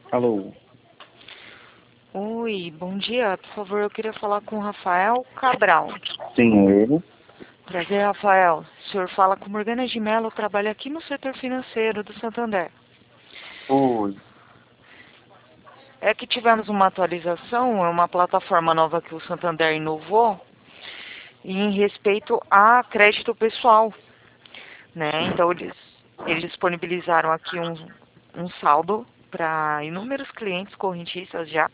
Alô? Oi, bom dia. Por favor, eu queria falar com o Rafael Cabral. Sim, é ele. Prazer, Rafael. O senhor fala com Morgana de Mello, trabalha aqui no setor financeiro do Santander. Oi. É que tivemos uma atualização, é uma plataforma nova que o Santander inovou em respeito a crédito pessoal, né? Então, eles disponibilizaram aqui um saldo para inúmeros clientes correntistas já,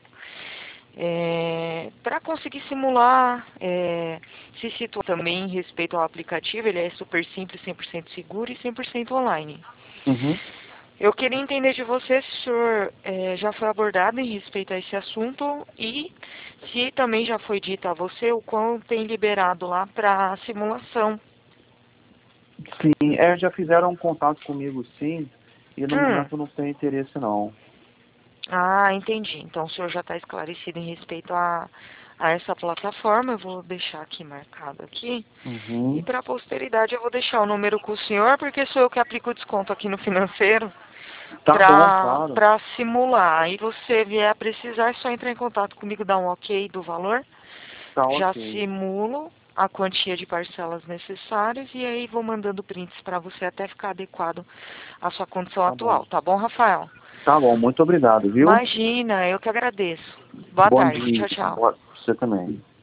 para conseguir simular, se situar também em respeito ao aplicativo. Ele é super simples, 100% seguro e 100% online. Uhum. Eu queria entender de você se o senhor já foi abordado em respeito a esse assunto e se também já foi dito a você o quão tem liberado lá para simulação. Sim, já fizeram um contato comigo, sim, e no momento não tem interesse, não. Ah, entendi. Então o senhor já está esclarecido em respeito a essa plataforma. Eu vou deixar aqui marcado aqui. E Uhum. para a posteridade eu vou deixar o número com o senhor, porque sou eu que aplico o desconto aqui no financeiro Tá bom, claro. para simular. Aí você vier a precisar, é só entrar em contato comigo, dar um ok do valor. Tá Já ok. simulo a quantia de parcelas necessárias e aí vou mandando prints para você até ficar adequado à sua condição Tá bom. atual. Tá bom, Rafael? Tá bom, muito obrigado, viu? Imagina, eu que agradeço. Boa Bom tarde. dia. Tchau, tchau. Boa... Você também.